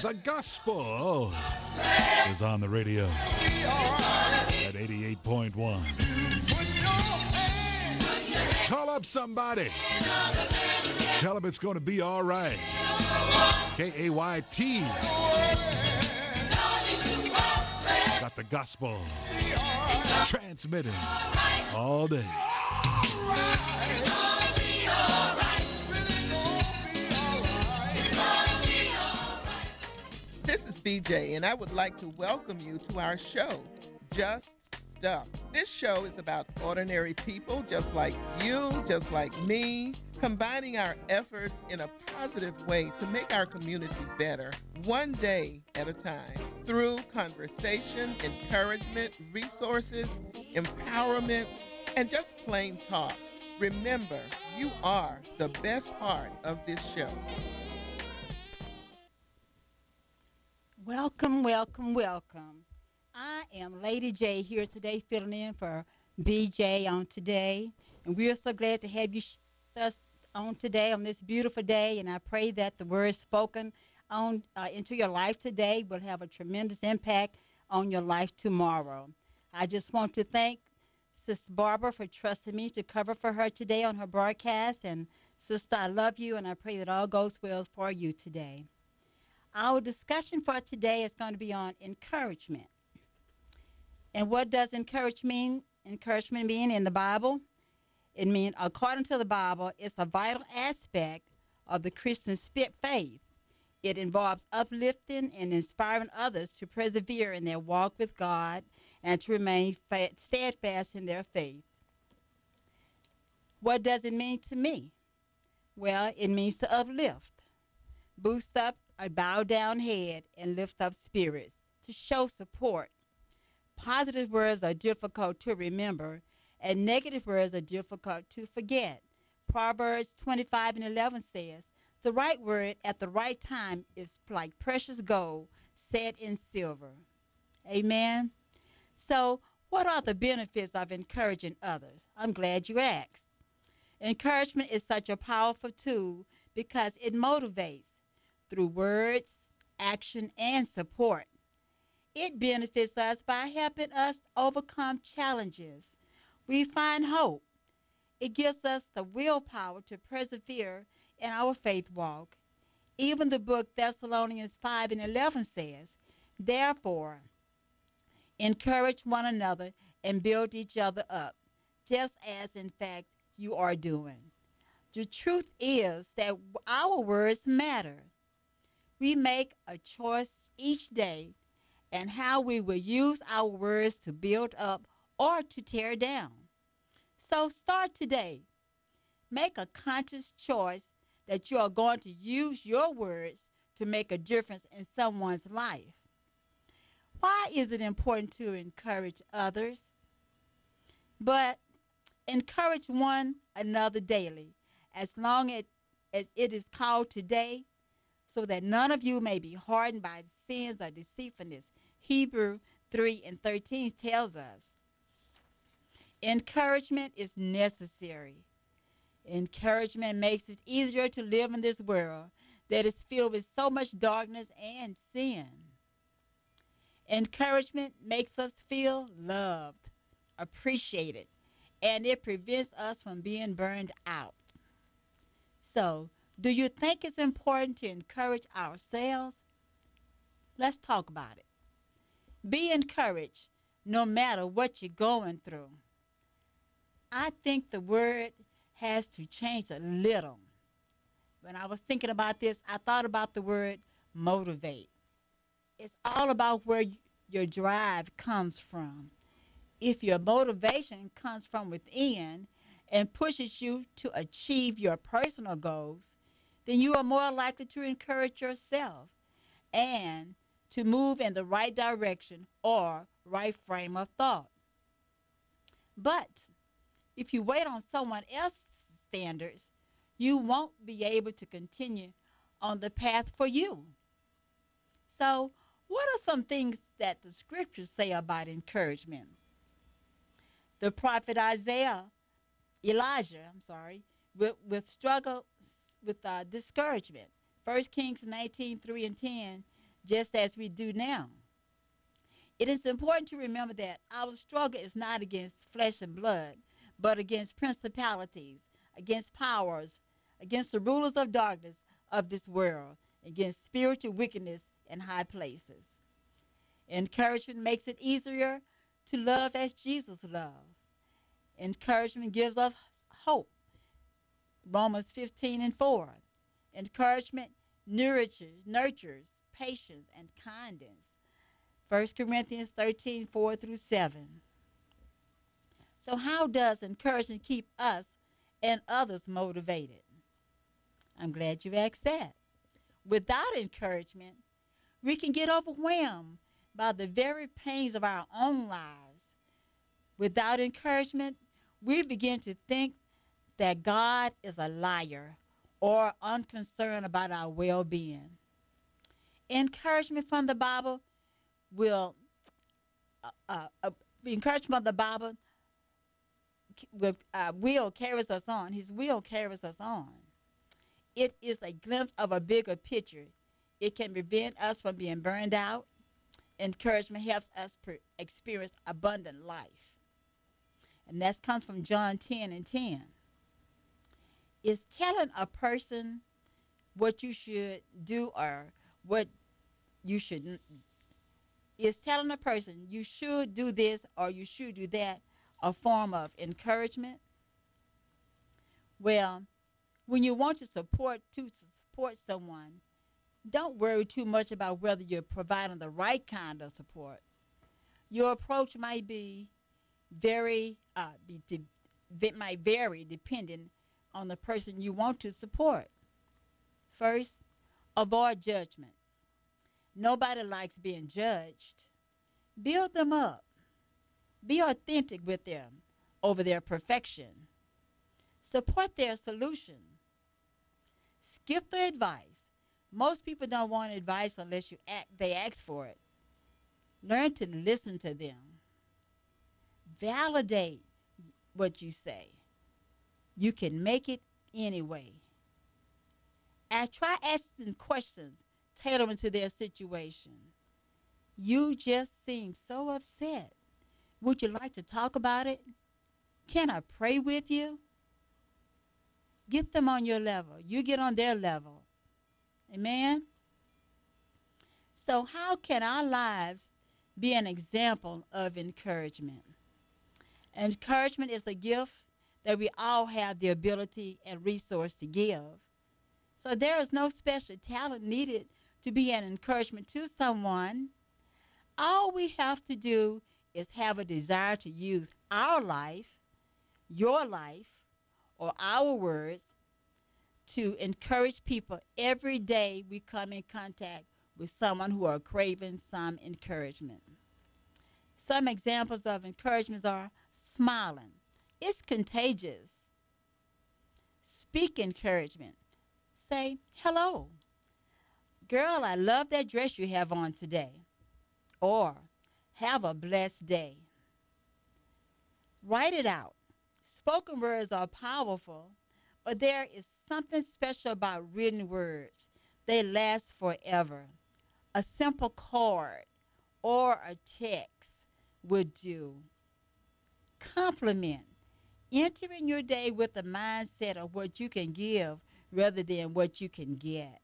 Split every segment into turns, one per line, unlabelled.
The gospel is on the radio at 88.1. Call up somebody. Tell them it's going to be all right. KAYT. Got the gospel transmitting all day.
This is BJ, and I would like to welcome you to our show, Just Stuff. This show is about ordinary people just like you, just like me, combining our efforts in a positive way to make our community better, one day at a time, through conversation, encouragement, resources, empowerment, and just plain talk. Remember, you are the best part of this show.
Welcome, welcome, welcome. I am Lady J here today, filling in for BJ on today. And we're so glad to have you with us on today, on this beautiful day. And I pray that the words spoken on into your life today will have a tremendous impact on your life tomorrow. I just want to thank Sister Barbara for trusting me to cover for her today on her broadcast. And Sister, I love you, and I pray that all goes well for you today. Our discussion for today is going to be on encouragement. And what does encouragement mean in the Bible? It means, according to the Bible, it's a vital aspect of the Christian faith. It involves uplifting and inspiring others to persevere in their walk with God and to remain steadfast in their faith. What does it mean to me? Well, it means to uplift, boost up a bow down head, and lift up spirits, to show support. Positive words are difficult to remember, and negative words are difficult to forget. Proverbs 25:11 says, the right word at the right time is like precious gold set in silver. Amen. So, what are the benefits of encouraging others? I'm glad you asked. Encouragement is such a powerful tool because it motivates through words, action, and support. It benefits us by helping us overcome challenges. We find hope. It gives us the willpower to persevere in our faith walk. Even the book Thessalonians 5:11 says, therefore, encourage one another and build each other up, just as in fact you are doing. The truth is that our words matter. We make a choice each day and how we will use our words to build up or to tear down. So start today. Make a conscious choice that you are going to use your words to make a difference in someone's life. Why is it important to encourage others? But encourage one another daily, as long as it is called today, so that none of you may be hardened by sins or deceitfulness. Hebrew 3:13 tells us. Encouragement is necessary. Encouragement makes it easier to live in this world that is filled with so much darkness and sin. Encouragement makes us feel loved, appreciated, and it prevents us from being burned out. So, do you think it's important to encourage ourselves? Let's talk about it. Be encouraged no matter what you're going through. I think the word has to change a little. When I was thinking about this, I thought about the word motivate. It's all about where your drive comes from. If your motivation comes from within and pushes you to achieve your personal goals, then you are more likely to encourage yourself and to move in the right direction or right frame of thought. But if you wait on someone else's standards, you won't be able to continue on the path for you. So, what are some things that the scriptures say about encouragement? The prophet Elijah, with struggle with discouragement. 1 Kings 19:3 and 10 just as we do now. It is important to remember that our struggle is not against flesh and blood, but against principalities, against powers, against the rulers of darkness of this world, against spiritual wickedness in high places. Encouragement makes it easier to love as Jesus loved. Encouragement gives us hope. Romans 15:4. Encouragement nurtures patience and kindness. 1 Corinthians 13:4 through 7. So, how does encouragement keep us and others motivated? I'm glad you asked that. Without encouragement, we can get overwhelmed by the very pains of our own lives. Without encouragement, we begin to think that God is a liar or unconcerned about our well being. Encouragement from the Bible will, the encouragement of the Bible will carries us on. His will carries us on. It is a glimpse of a bigger picture. It can prevent us from being burned out. Encouragement helps us experience abundant life. And that comes from John 10:10. It's telling a person what you should do or what you shouldn't. It's telling a person you should do this or you should do that, a form of encouragement. Well, when you want to support someone, don't worry too much about whether you're providing the right kind of support. Your approach might be very might vary depending on the person you want to support. First, avoid judgment. Nobody likes being judged. Build them up. Be authentic with them over their perfection. Support their solution. Skip the advice. Most people don't want advice unless they ask for it. Learn to listen to them. Validate what you say. You can make it anyway. Try asking questions tailoring to their situation. You just seem so upset. Would you like to talk about it? Can I pray with you? Get them on your level. You get on their level. Amen? So, how can our lives be an example of encouragement? Encouragement is a gift that we all have the ability and resource to give. So, there is no special talent needed to be an encouragement to someone. All we have to do is have a desire to use our life, your life, or our words to encourage people every day we come in contact with someone who are craving some encouragement. Some examples of encouragement are smiling. It's contagious. Speak encouragement. Say, hello. Girl, I love that dress you have on today. Or, have a blessed day. Write it out. Spoken words are powerful, but there is something special about written words. They last forever. A simple card or a text would do. Compliment. Entering your day with the mindset of what you can give rather than what you can get.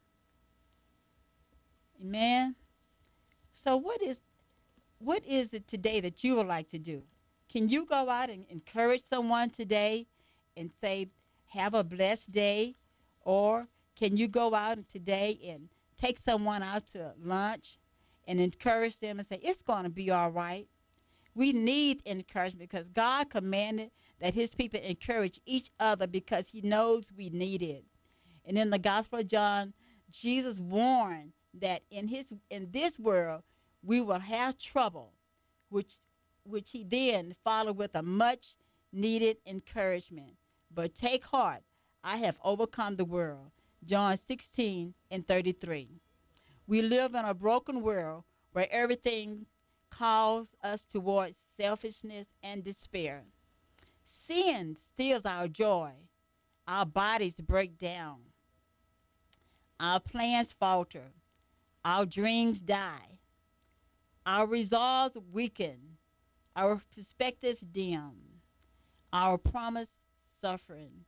Amen. So what is it today that you would like to do? Can you go out and encourage someone today and say, have a blessed day? Or can you go out today and take someone out to lunch and encourage them and say, it's going to be all right? We need encouragement because God commanded that his people encourage each other because he knows we need it. And in the Gospel of John, Jesus warned that in this world we will have trouble, which he then followed with a much needed encouragement. But take heart, I have overcome the world. John 16:33. We live in a broken world where everything calls us towards selfishness and despair. Sin steals our joy. Our bodies break down. Our plans falter. Our dreams die. Our resolves weaken. Our perspectives dim. Our promise suffering,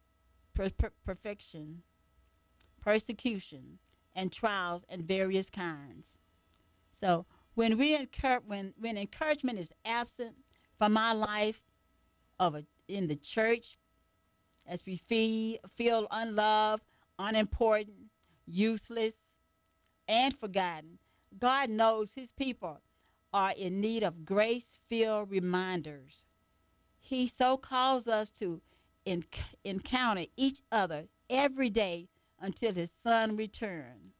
perfection, persecution, and trials and various kinds. So when encouragement is absent from our life in the church, as we feel unloved, unimportant, useless, and forgotten, God knows his people are in need of grace-filled reminders. He so calls us to encounter each other every day until his son return.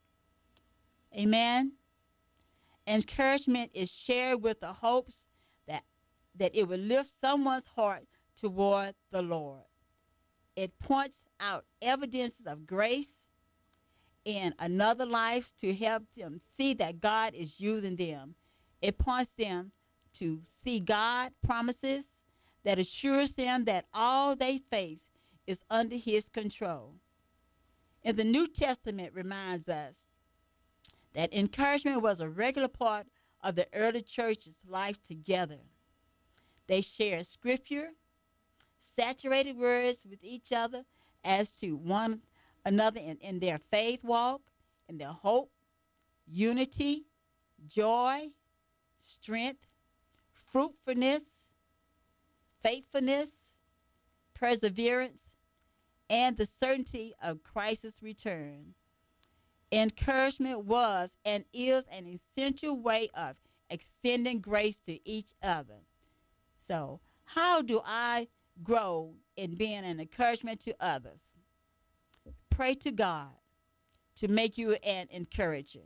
Amen. Encouragement is shared with the hopes that it will lift someone's heart toward the Lord. It points out evidences of grace in another life to help them see that God is using them. It points them to see God promises that assures them that all they face is under his control. And the New Testament reminds us that encouragement was a regular part of the early church's life together. They shared scripture, saturated words with each other as to one another in their faith walk, in their hope, unity, joy, strength, fruitfulness, faithfulness, perseverance, and the certainty of Christ's return. Encouragement was and is an essential way of extending grace to each other. So, how do I grow in being an encouragement to others? Pray to God to make you an encourager.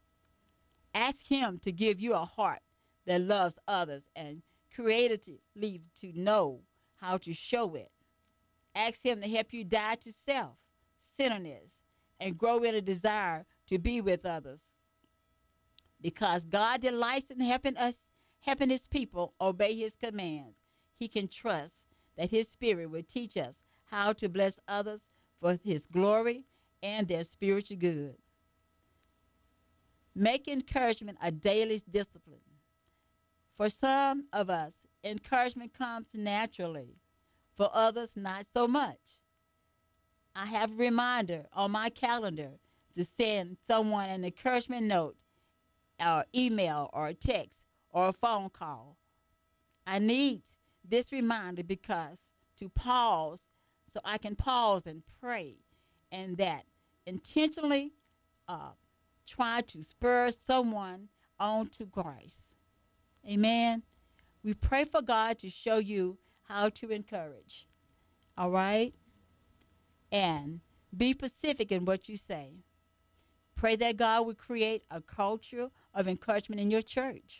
Ask him to give you a heart that loves others and creatively to know how to show it. Ask him to help you die to self, centeredness, and grow in a desire to be with others. Because God delights in helping his people obey his commands, he can trust that his spirit will teach us how to bless others for his glory and their spiritual good. Make encouragement a daily discipline. For some of us, encouragement comes naturally. For others, not so much. I have a reminder on my calendar to send someone an encouragement note, or email, or a text, or a phone call. I need this reminder because to pause, so I can pause and pray, and that intentionally try to spur someone on to Christ. Amen. We pray for God to show you how to encourage. All right? And be specific in what you say. Pray that God will create a culture of encouragement in your church.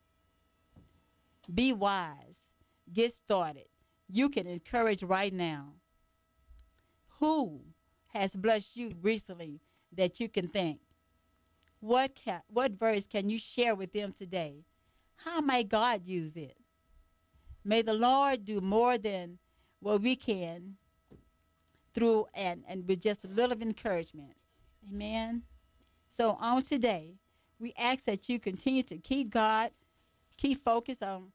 Be wise. Get started. You can encourage right now. Who has blessed you recently that you can think? What verse can you share with them today? How may God use it? May the Lord do more than what we can through and with just a little of encouragement. Amen. So on today, we ask that you continue to keep focus on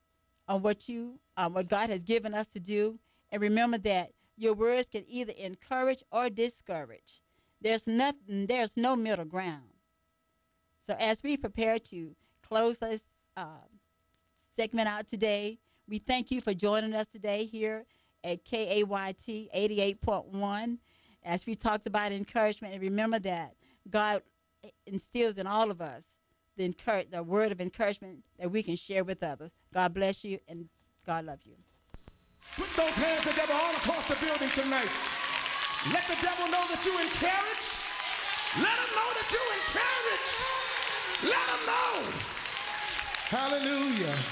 what God has given us to do, and remember that your words can either encourage or discourage. There's no middle ground. So as we prepare to close this segment out today, we thank you for joining us today here at KAYT 88.1 as we talked about encouragement. And remember that God instills in all of us the word of encouragement that we can share with others. God bless you, and God love you.
Put those hands together all across the building tonight. Let the devil know that you're encouraged. Let him know that you're encouraged. Let him know. Hallelujah.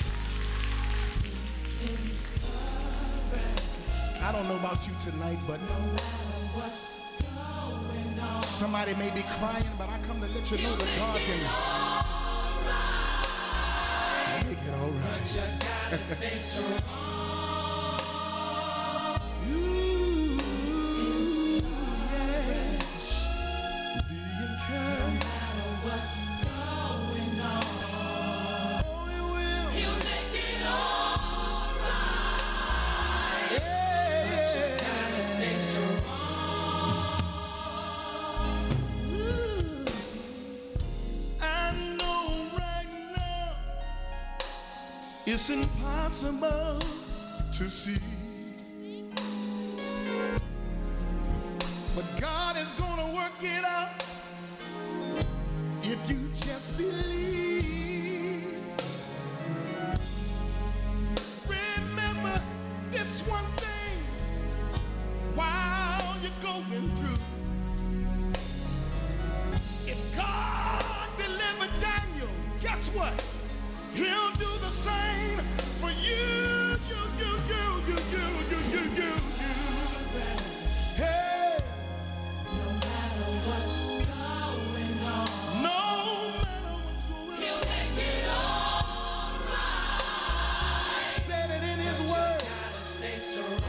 I don't know about you tonight, but somebody may be crying, but I come to let you know that God can make it all right. But you gotta stay strong. Yes. Be encouraged. It's impossible to see, but God is gonna work it out if you just believe. Remember this one thing while you're going through. If God delivered Daniel, guess what? He'll do the same for you. Hey. No matter what's going on. No matter what's going on. He'll make it all right. Said it in his word. You gotta stay strong.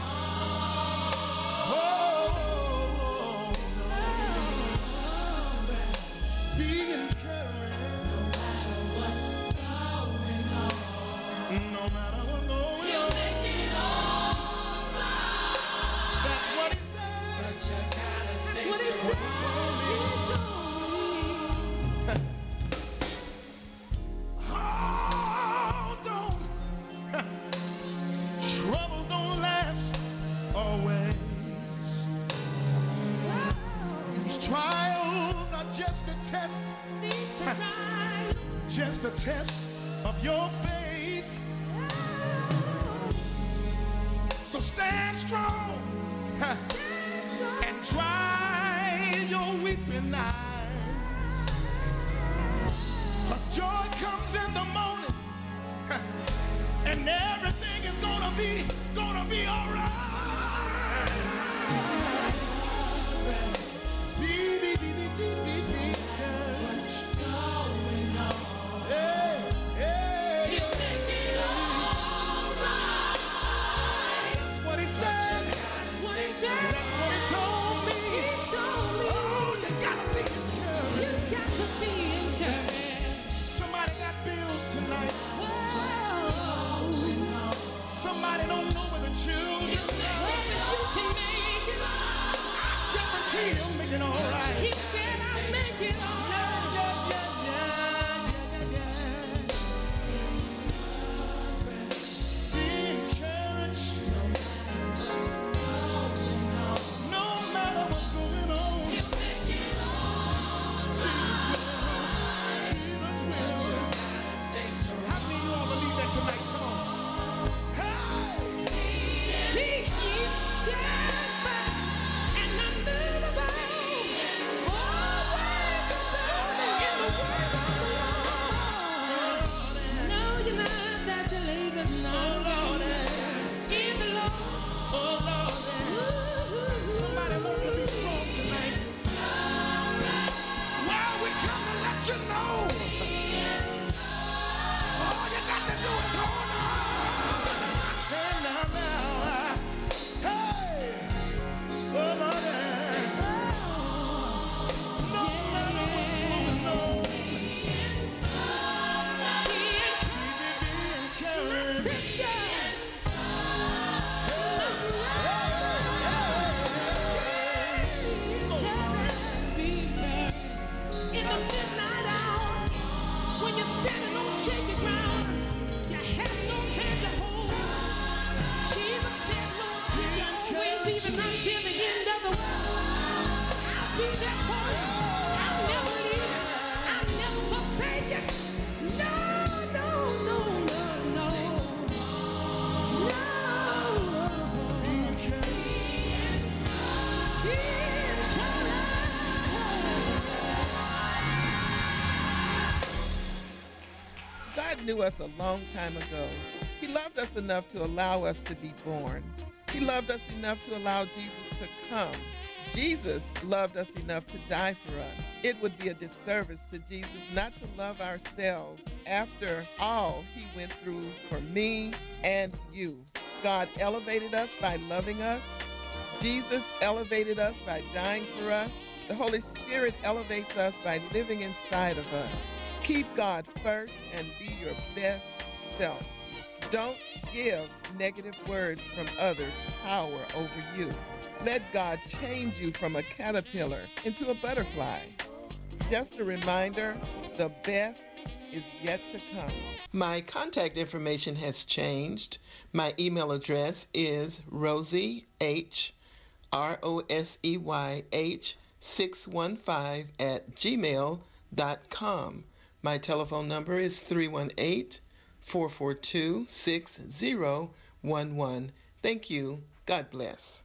Be encouraged. No matter what's going on. No matter what's going on. He'll make it all right. That's what he said. But you gotta stay strong. That's what he said. He told me. Hold on. Trouble don't last always. These trials are just a test. These trials. Just a test of your faith. So stand strong, and dry your weeping eyes. 'Cause joy comes in the morning, and everything is gonna be all right. What's going on? Hey, hey. He'll make it all right. That's what he said. That's what he said. That's what he told me. He told me. Oh, you gotta be encouraged. You got to be encouraged. Somebody got bills tonight. Somebody don't know where the children are. You can make it all. I guarantee he'll make it all right. He said I'll make it all right. Be encouraged. No matter what's going on. He'll make it all right. Jesus will. How many of you all believe that tonight? Come on. Be steadfast and unmovable, always abounding in the work of the Lord. Know ye not that your labor is not in the Lord. Oh Lord, somebody wants to be strong tonight. Well, we come to let you know. All you got to do is hold on. Stand down now. Hey! Oh, Lord, yes. No matter what's going on. Be encouraged. Sister. Be encouraged. In the midnight hour, when you're standing on shaky ground, you have no hand to hold. Jesus said, Lord, you're always even until the end of the world. I'll be there for you. I'll never leave you. I'll never forsake you. No, no, no, no, no. No. Be encouraged. Be encouraged. God knew us a long time ago. He loved us enough to allow us to be born. He loved us enough to allow Jesus to come. Jesus loved us enough to die for us. It would be a disservice to Jesus not to love ourselves after all he went through for me and you. God elevated us by loving us. Jesus elevated us by dying for us. The Holy Spirit elevates us by living inside of us. Keep God first and be your best self. Don't give negative words from others power over you. Let God change you from a caterpillar into a butterfly. Just a reminder, the best
is yet to come. My contact information has changed. My email address is roseyh615@gmail.com. My telephone number is 318-442-6011. Thank you. God bless.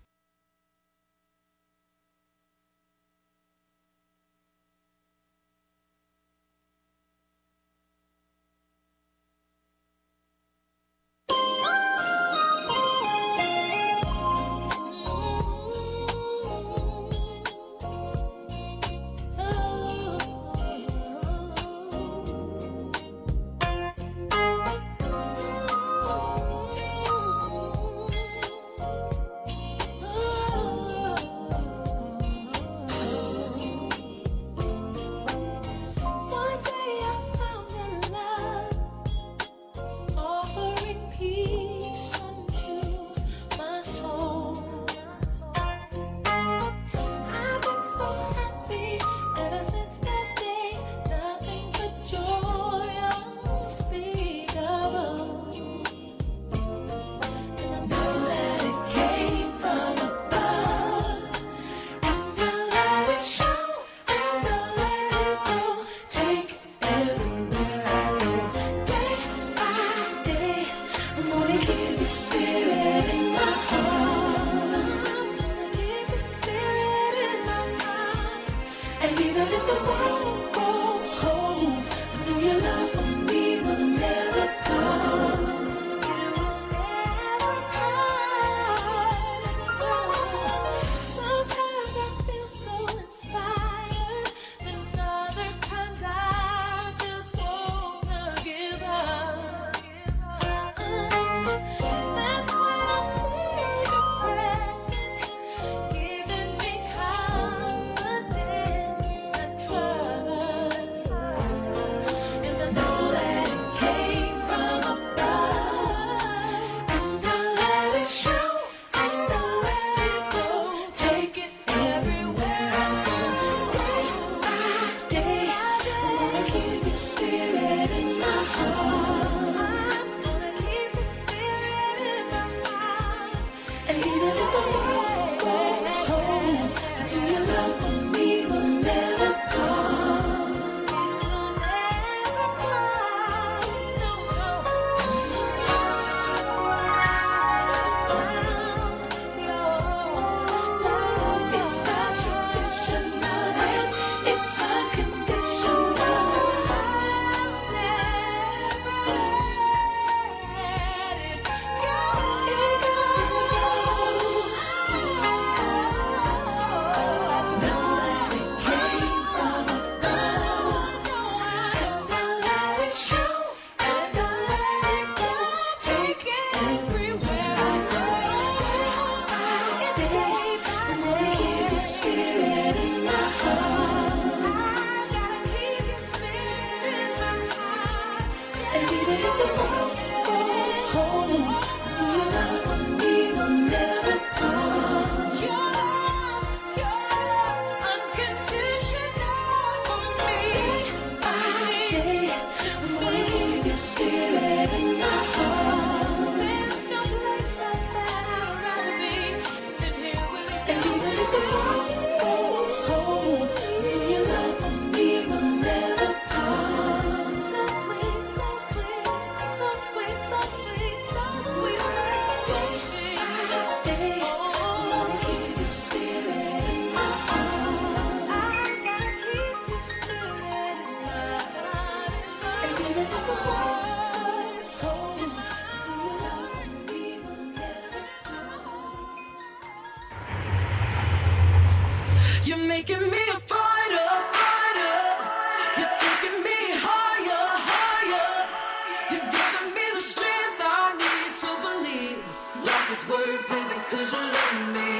You're making me a fighter, fighter. You're taking me higher, higher. You're giving me the strength I need to believe life is worth living 'cause you love me.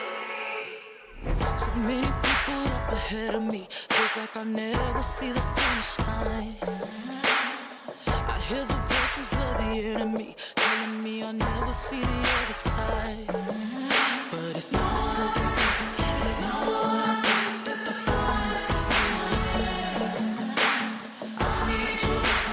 So many people up ahead of me, feels like I'll never see the finish line. I hear the voices of the enemy telling me I'll never see the other side. But it's not against me, it's not that defines who I am. I need your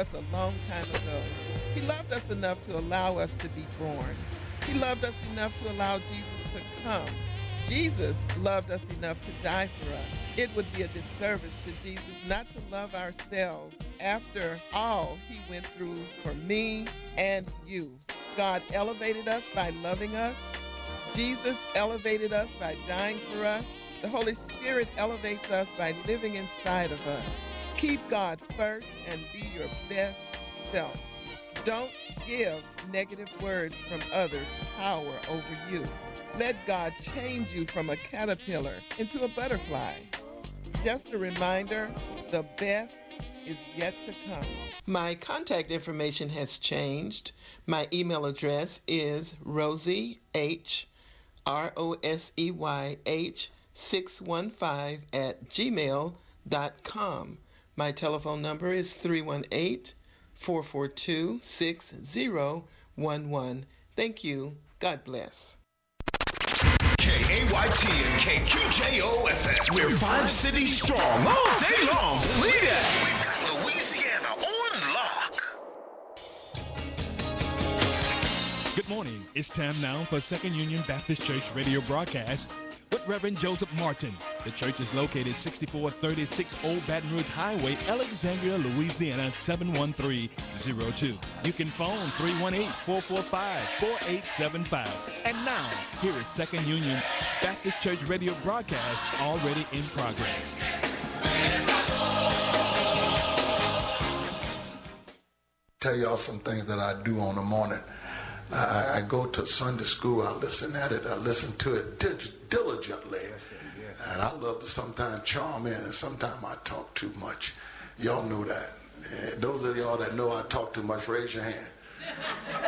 us a long time ago. He loved us enough to allow us to be born. He loved us enough to allow Jesus to come. Jesus loved us enough to die for us. It would be a disservice to Jesus not to love ourselves after all he went through for me and you. God elevated us by loving us. Jesus elevated us by dying for us. The Holy Spirit elevates us by living inside of us. Keep God first and be your best self. Don't give negative words from others power over you. Let God change you from a caterpillar into a butterfly. Just a reminder, the best is yet to come. My contact information has changed. My email address is Rosie H, ROSEYH 615@gmail.com. My telephone number is 318-442-6011. Thank you. God bless.
KAYT and KQJO-FM. We're 5 cities strong all day long. Believe that. We've got Louisiana on lock.
Good morning. It's time now for Second Union Baptist Church radio broadcast with Reverend Joseph Martin. The church is located 6436 Old Baton Rouge Highway, Alexandria, Louisiana 71302. You can phone 318-445-4875. And now, here is Second Union Baptist Church radio broadcast already in progress.
Tell y'all some things that I do on the morning. I go to Sunday school. I listen at it. I listen to it diligently. And I love to sometimes charm in, and sometimes I talk too much. Y'all know that. Those of y'all that know I talk too much, raise your hand.